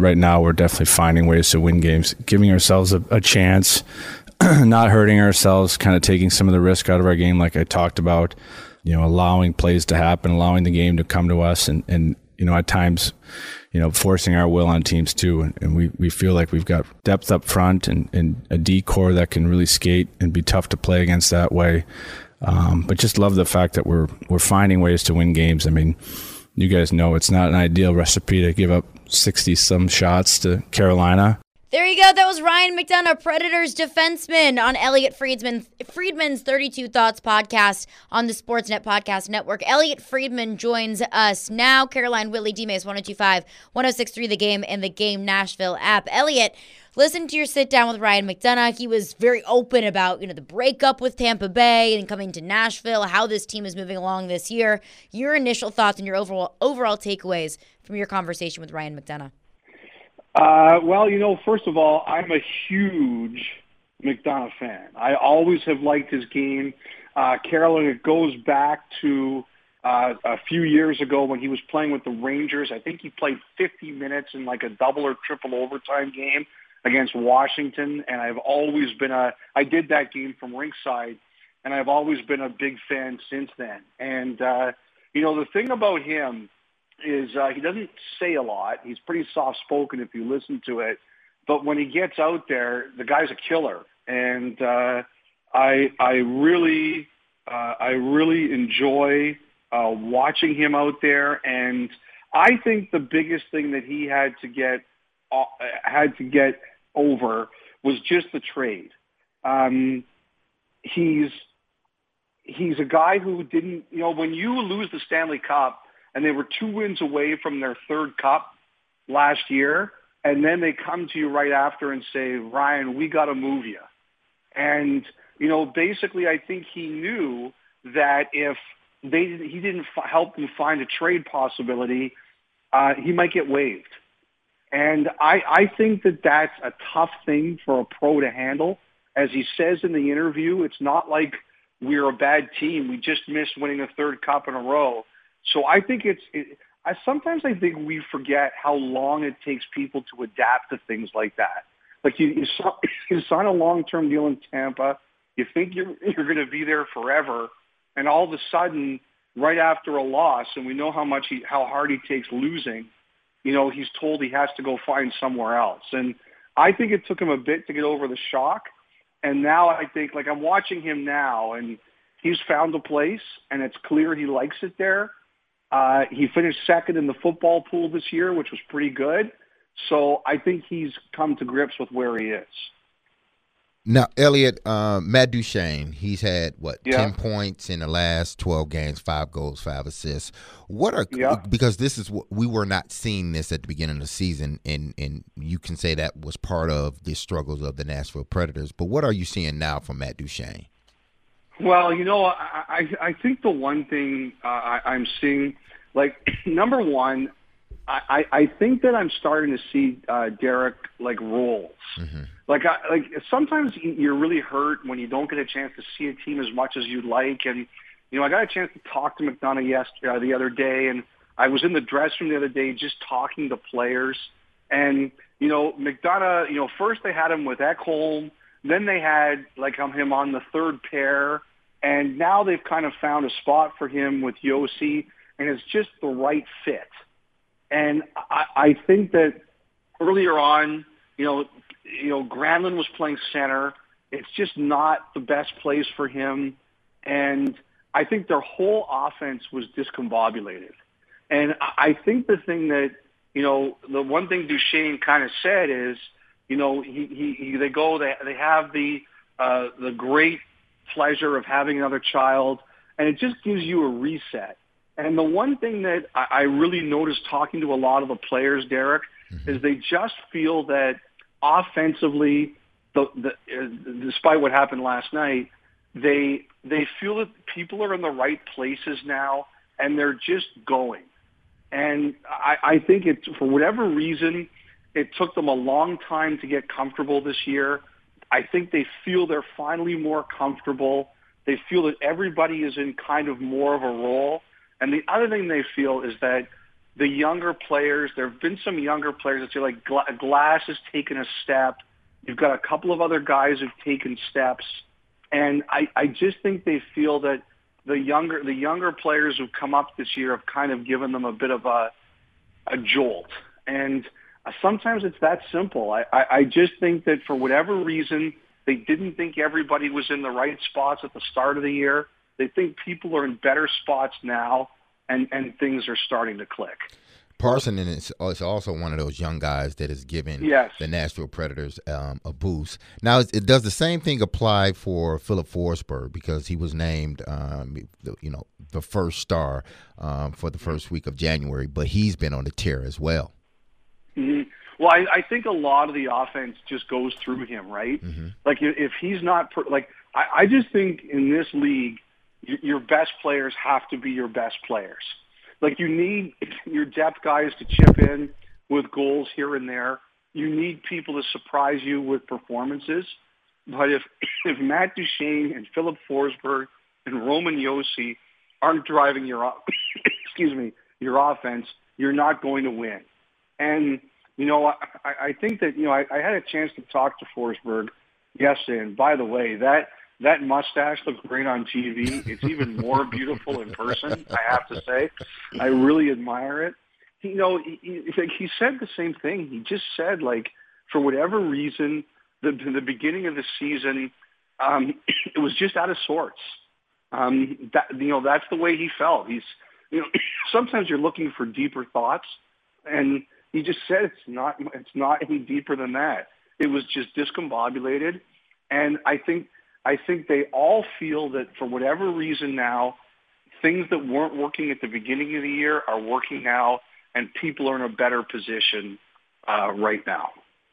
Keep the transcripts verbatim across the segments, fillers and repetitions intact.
right now we're definitely finding ways to win games, giving ourselves a, a chance, not hurting ourselves, kind of taking some of the risk out of our game, like I talked about, you know, allowing plays to happen, allowing the game to come to us, and, and you know, at times, you know, forcing our will on teams too. And, and we, we feel like we've got depth up front and, and a D core that can really skate and be tough to play against that way. Um, but just love the fact that we're we're finding ways to win games. I mean, you guys know it's not an ideal recipe to give up sixty-some shots to Carolina. There you go. That was Ryan McDonough, Predators defenseman, on Elliot Friedman, Friedman's thirty-two Thoughts podcast on the Sportsnet Podcast Network. Elliot Friedman joins us now. Caroline Whitley, D-Mace, one oh two point five, one oh six point three The Game, and the Game Nashville app. Elliot, listen to your sit down with Ryan McDonough. He was very open about, you know, the breakup with Tampa Bay and coming to Nashville, how this team is moving along this year. Your initial thoughts and your overall overall takeaways from your conversation with Ryan McDonough. Uh, well, you know, first of all, I'm a huge McDonough fan. I always have liked his game. Uh, Carolyn, it goes back to uh, a few years ago when he was playing with the Rangers. I think he played fifty minutes in like a double or triple overtime game against Washington, and I've always been a, I did that game from ringside, and I've always been a big fan since then. And, uh, you know, the thing about him is uh, he doesn't say a lot. He's pretty soft-spoken if you listen to it. But when he gets out there, the guy's a killer. And uh, I I really uh, I really enjoy uh, watching him out there. And I think the biggest thing that he had to get uh, had to get over was just the trade. Um, he's he's a guy who didn't, you know, when you lose the Stanley Cup, and they were two wins away from their third cup last year, and then they come to you right after and say, Ryan, we got to move you. And, you know, basically I think he knew that if they he didn't f- help them find a trade possibility, uh, he might get waived. And I, I think that that's a tough thing for a pro to handle. As he says in the interview, it's not like we're a bad team. We just missed winning a third cup in a row. So I think it's, it, I sometimes I think we forget how long it takes people to adapt to things like that. Like you, you, saw, you sign a long-term deal in Tampa, you think you're, you're going to be there forever, and all of a sudden, right after a loss, and we know how much he, how hard he takes losing, you know, he's told he has to go find somewhere else. And I think it took him a bit to get over the shock. And now I think, like I'm watching him now, and he's found a place, and it's clear he likes it there. Uh, he finished second in the football pool this year, which was pretty good. So I think he's come to grips with where he is. Now, Elliot, uh, Matt Duchene, he's had, what, yeah. ten points in the last twelve games, five goals, five assists. What are yeah. because this is what we were not seeing this at the beginning of the season, and, and you can say that was part of the struggles of the Nashville Predators. But what are you seeing now from Matt Duchene? Well, you know, I, I, I think the one thing uh, I, I'm seeing, like, number one, I, I think that I'm starting to see uh, Derek, like, roles. Mm-hmm. Like, I, like sometimes you're really hurt when you don't get a chance to see a team as much as you'd like. And, you know, I got a chance to talk to McDonough yesterday, uh, the other day, and I was in the dressing room the other day just talking to players. And, you know, McDonough, you know, first they had him with Ekholm. Then they had, like, him on the third pair. And now they've kind of found a spot for him with Yossi, and it's just the right fit. And I, I think that earlier on, you know, you know, Granlund was playing center. It's just not the best place for him. And I think their whole offense was discombobulated. And I think the thing that, you know, the one thing Duchene kind of said is, you know, he, he, he they go, they, they have the, uh, the great pleasure of having another child, and it just gives you a reset. And the one thing that I, I really noticed talking to a lot of the players, Derek, mm-hmm. is they just feel that offensively, the, the, uh, despite what happened last night, they they feel that people are in the right places now, and they're just going. And I, I think it, for whatever reason, it took them a long time to get comfortable this year. I think they feel they're finally more comfortable. They feel that everybody is in kind of more of a role. And the other thing they feel is that the younger players, there have been some younger players that say, like, Glass has taken a step. You've got a couple of other guys who've taken steps. And I, I just think they feel that the younger the younger players who've come up this year have kind of given them a bit of a a jolt. And sometimes it's that simple. I, I, I just think that for whatever reason, they didn't think everybody was in the right spots at the start of the year. They think people are in better spots now, and, and things are starting to click. Parson is, is also one of those young guys that is giving yes. the Nashville Predators um, a boost. Now, it does the same thing apply for Philip Forsberg, because he was named, um, you know, the first star um, for the first week of January, but he's been on the tear as well. Mm-hmm. Well, I, I think a lot of the offense just goes through him, right? Mm-hmm. Like if he's not per, like, I, I just think in this league, your best players have to be your best players. Like, you need your depth guys to chip in with goals here and there. You need people to surprise you with performances. But if if Matt Duchene and Philip Forsberg and Roman Josi aren't driving your excuse me your offense, you're not going to win. And you know, I, I think that you know I, I had a chance to talk to Forsberg yesterday. And by the way, that. That mustache looks great on T V. It's even more beautiful in person, I have to say. I really admire it. He, you know, he, he, he said the same thing. He just said, like, for whatever reason, the, the beginning of the season, um, it was just out of sorts. Um, that, you know, that's the way he felt. He's, you know, sometimes you're looking for deeper thoughts, and he just said it's not, it's not any deeper than that. It was just discombobulated, and I think. I think they all feel that for whatever reason now, things that weren't working at the beginning of the year are working now, and people are in a better position uh, right now.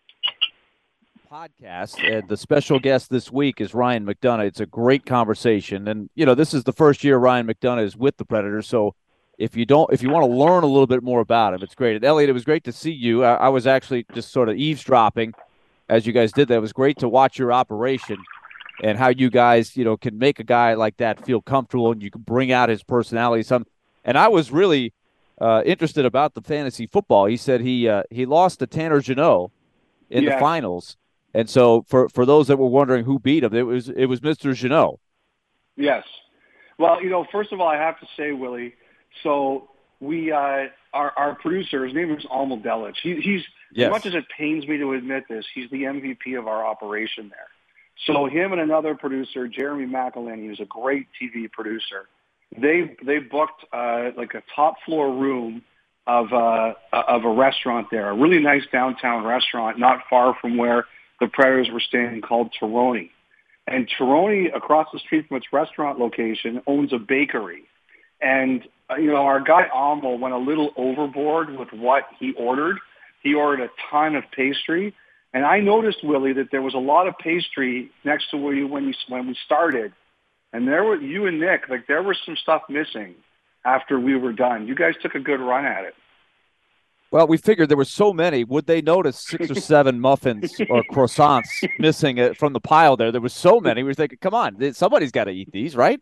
Podcast, and the special guest this week is Ryan McDonough. It's a great conversation, and you know this is the first year Ryan McDonough is with the Predators, so if you don't, if you want to learn a little bit more about him, it's great. And Elliot, it was great to see you. I, I was actually just sort of eavesdropping as you guys did that. It was great to watch your operation. And how you guys, you know, can make a guy like that feel comfortable, and you can bring out his personality. Some, and I was really uh, interested about the fantasy football. He said he uh, he lost to Tanner Jeannot in yeah. the finals, and so for, for those that were wondering who beat him, it was it was Mister Jeannot. Yes. Well, you know, first of all, I have to say, Willie. So we, uh, our our producer, his name is Almo Delic. He, he's yes. as much as it pains me to admit this, he's the M V P of our operation there. So him and another producer, Jeremy McElhenney, who's a great T V producer, they they booked uh, like a top floor room of uh, of a restaurant there, a really nice downtown restaurant, not far from where the Predators were staying, called Tironi. And Tironi, across the street from its restaurant location, owns a bakery. And uh, you know, our guy Almo went a little overboard with what he ordered. He ordered a ton of pastry. And I noticed, Willie, that there was a lot of pastry next to where you when you when we started, and there were you and Nick, like there was some stuff missing after we were done. You guys took a good run at it. Well, we figured there were so many. Would they notice six or seven muffins or croissants missing from the pile there? There were so many. We were thinking, come on, somebody's got to eat these, right?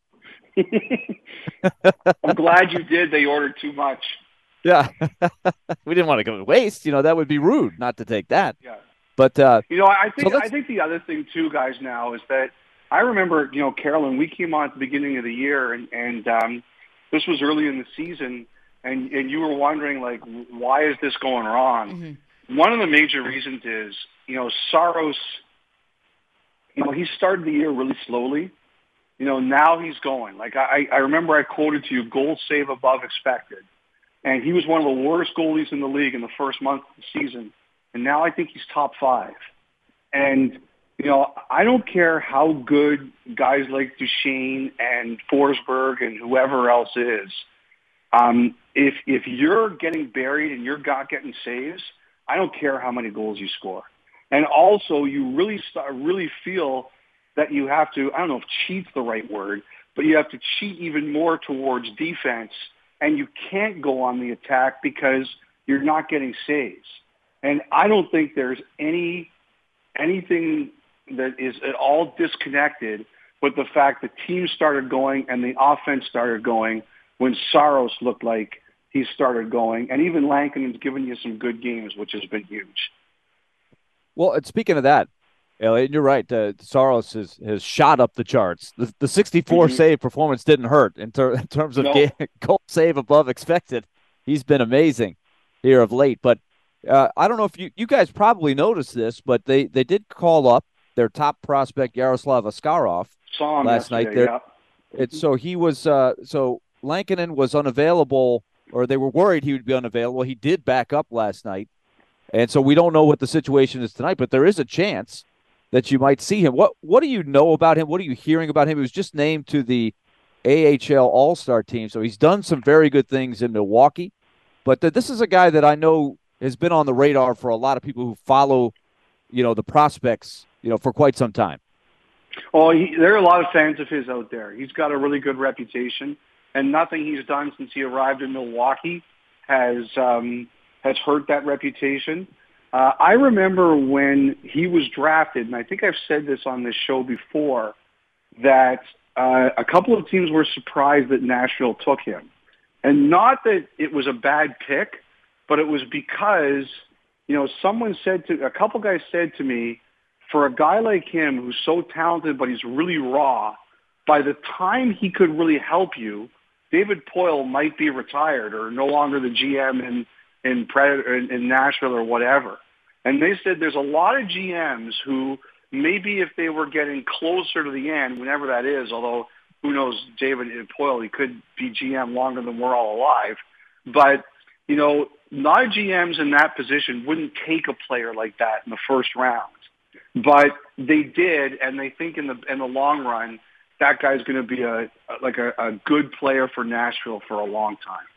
I'm glad you did. They ordered too much. Yeah, we didn't want to go to waste. You know, that would be rude not to take that. Yeah. But uh, you know, I think so I think the other thing too, guys, now is that I remember, you know, Carolyn, we came on at the beginning of the year, and, and um, this was early in the season, and, and you were wondering, like, why is this going wrong? Mm-hmm. One of the major reasons is, you know, Saros, you know, he started the year really slowly. You know, now he's going. Like, I, I remember I quoted to you, goal save above expected. And he was one of the worst goalies in the league in the first month of the season. And now I think he's top five. And, you know, I don't care how good guys like Duchene and Forsberg and whoever else is. Um, if if you're getting buried and you're not getting saves, I don't care how many goals you score. And also, you really start, really feel that you have to, I don't know if cheat's the right word, but you have to cheat even more towards defense, and you can't go on the attack because you're not getting saves. And I don't think there's any anything that is at all disconnected with the fact the team started going and the offense started going when Saros looked like he's started going. And even Lankinen's given you some good games, which has been huge. Well, and speaking of that, Elliot, you're right. Uh, Saros has, has shot up the charts. The, the sixty-four Mm-hmm. save performance didn't hurt in, ter- in terms of No. game, goal save above expected. He's been amazing here of late. But uh, I don't know if you, you guys probably noticed this, but they, they did call up their top prospect, Yaroslav Askarov, Saw him last yesterday, night. There, yeah. it's so he was uh, so Lankinen was unavailable, or they were worried he would be unavailable. He did back up last night, and so we don't know what the situation is tonight. But there is a chance that you might see him. What What do you know about him? What are you hearing about him? He was just named to the A H L All-Star team, so he's done some very good things in Milwaukee. But th- this is a guy that I know has been on the radar for a lot of people who follow, you know, the prospects, you know, for quite some time. Oh, he, there are a lot of fans of his out there. He's got a really good reputation, and nothing he's done since he arrived in Milwaukee has um, has hurt that reputation. Uh, I remember when he was drafted, and I think I've said this on this show before, that uh, a couple of teams were surprised that Nashville took him. And not that it was a bad pick, but it was because, you know, someone said to, a couple guys said to me, for a guy like him who's so talented but he's really raw, by the time he could really help you, David Poile might be retired or no longer the G M in in, Predator, in, in Nashville or whatever. And they said there's a lot of G Ms who maybe if they were getting closer to the end, whenever that is, although who knows, David Poile, he could be G M longer than we're all alive. But, you know, a lot of G Ms in that position wouldn't take a player like that in the first round. But they did, and they think in the in the long run, that guy's going to be a like a, a good player for Nashville for a long time.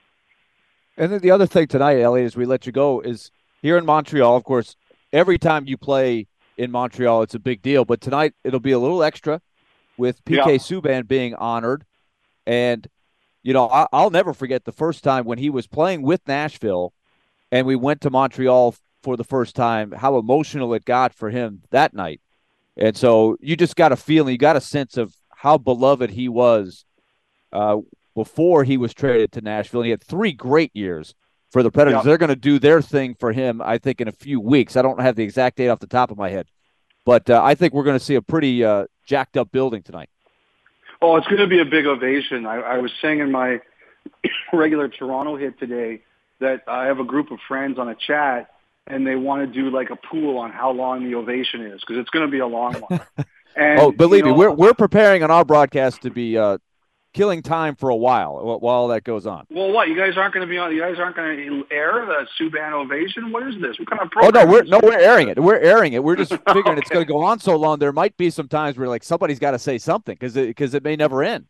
And then the other thing tonight, Elliot, as we let you go, is here in Montreal, of course, every time you play in Montreal, it's a big deal. But tonight, it'll be a little extra with P K Yeah. Subban being honored. And, you know, I, I'll never forget the first time when he was playing with Nashville and we went to Montreal for the first time, how emotional it got for him that night. And so you just got a feeling, you got a sense of how beloved he was uh, before he was traded to Nashville. And he had three great years for the Predators. Yeah. They're going to do their thing for him, I think, in a few weeks. I don't have the exact date off the top of my head. But uh, I think we're going to see a pretty uh, jacked up building tonight. Oh, it's going to be a big ovation. I, I was saying in my regular Toronto hit today that I have a group of friends on a chat, and they want to do like a pool on how long the ovation is because it's going to be a long one. And, oh, believe you know, me, we're we're preparing on our broadcast to be uh, killing time for a while while while that goes on. Well, what, you guys aren't going to be on? You guys aren't going to air the Subban ovation? What is this? What kind of Oh program? no, we're is no, this? we're airing it. We're airing it. We're just figuring Okay. it's going to go on so long. There might be some times where like somebody's got to say something because it, because it may never end.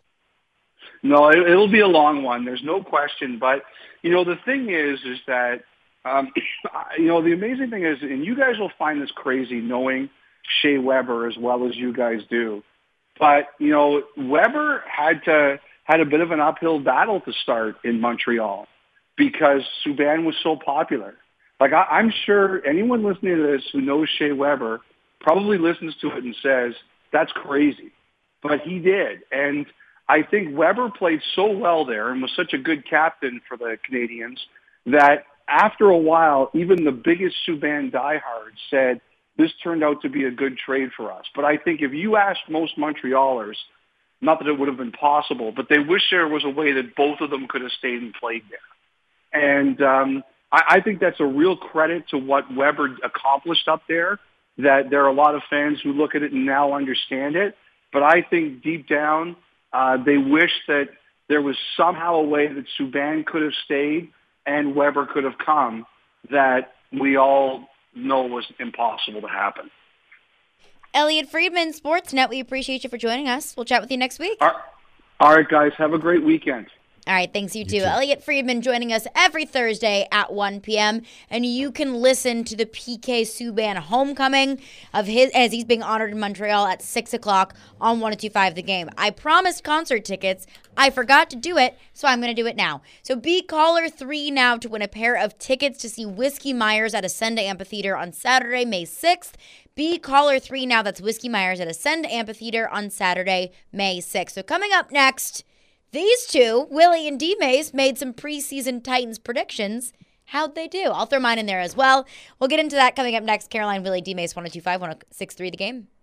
No, it, it'll be a long one. There's no question. But, you know, the thing is, is that, um, you know, the amazing thing is, and you guys will find this crazy knowing Shea Weber as well as you guys do. But, you know, Weber had to, had a bit of an uphill battle to start in Montreal because Subban was so popular. Like, I, I'm sure anyone listening to this who knows Shea Weber probably listens to it and says, that's crazy. But he did. And I think Weber played so well there and was such a good captain for the Canadiens that after a while, even the biggest Subban diehards said, this turned out to be a good trade for us. But I think if you asked most Montrealers, not that it would have been possible, but they wish there was a way that both of them could have stayed and played there. And um, I, I think that's a real credit to what Weber accomplished up there, that there are a lot of fans who look at it and now understand it. But I think deep down, uh, they wish that there was somehow a way that Subban could have stayed and Weber could have come that we all know was impossible to happen. Elliot Friedman, Sportsnet, we appreciate you for joining us. We'll chat with you next week. All right, all right guys, have a great weekend. All right, thanks you too. Elliot Friedman joining us every Thursday at one p.m. And you can listen to the P K Subban homecoming of his as he's being honored in Montreal at six o'clock on one oh two point five The Game. I promised concert tickets. I forgot to do it, so I'm going to do it now. So be caller three now to win a pair of tickets to see Whiskey Myers at Ascend Amphitheater on Saturday, May sixth. Be caller three now. That's Whiskey Myers at Ascend Amphitheater on Saturday, May sixth. So coming up next, These two, Willie and D-Mace, made some preseason Titans predictions. How'd they do? I'll throw mine in there as well. We'll get into that coming up next. Caroline, Willie, D-Mace, one oh two five, one oh six three, The Game.